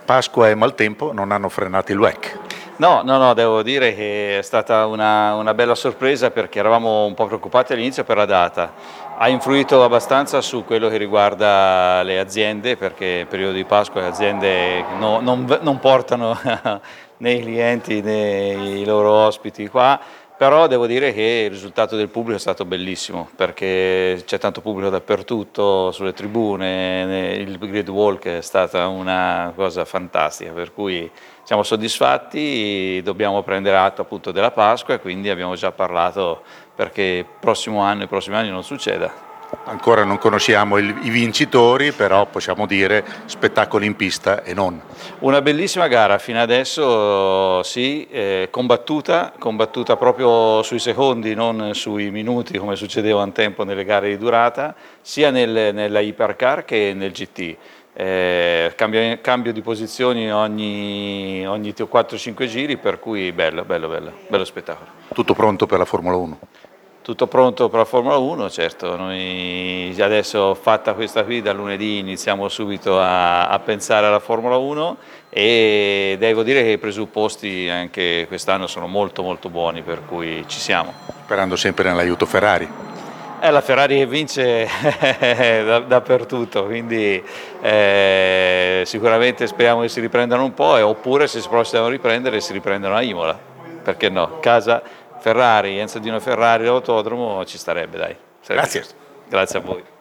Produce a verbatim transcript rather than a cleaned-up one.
Pasqua e maltempo non hanno frenato il W E C. No, no, no, devo dire che è stata una, una bella sorpresa perché eravamo un po' preoccupati all'inizio per la data. Ha influito abbastanza su quello che riguarda le aziende, perché il periodo di Pasqua le aziende no, non, non portano né i clienti né i loro ospiti qua, però devo dire che il risultato del pubblico è stato bellissimo, perché c'è tanto pubblico dappertutto, sulle tribune, il grid walk è stata una cosa fantastica, per cui siamo soddisfatti, dobbiamo prendere atto appunto della Pasqua e quindi abbiamo già parlato perché il prossimo anno e i prossimi anni non succeda. Ancora non conosciamo il, i vincitori, però possiamo dire spettacolo in pista e non. Una bellissima gara fino adesso, sì, eh, combattuta, combattuta proprio sui secondi, non sui minuti come succedeva un tempo nelle gare di durata, sia nel, nella Hypercar che nel G T. Eh, cambio, cambio di posizioni ogni, ogni quattro cinque giri, per cui bello, bello, bello, bello spettacolo. Tutto pronto per la Formula uno? Tutto pronto per la Formula uno, certo, noi adesso fatta questa qui da lunedì iniziamo subito a, a pensare alla Formula uno e devo dire che i presupposti anche quest'anno sono molto molto buoni, per cui ci siamo. Sperando sempre nell'aiuto Ferrari. È la Ferrari che vince da, dappertutto, quindi eh, sicuramente speriamo che si riprendano un po', e, oppure se si possono riprendere si riprendono a Imola, perché no? Casa Ferrari, Enzo Dino Ferrari, l'autodromo ci starebbe, dai. Grazie. Grazie a voi.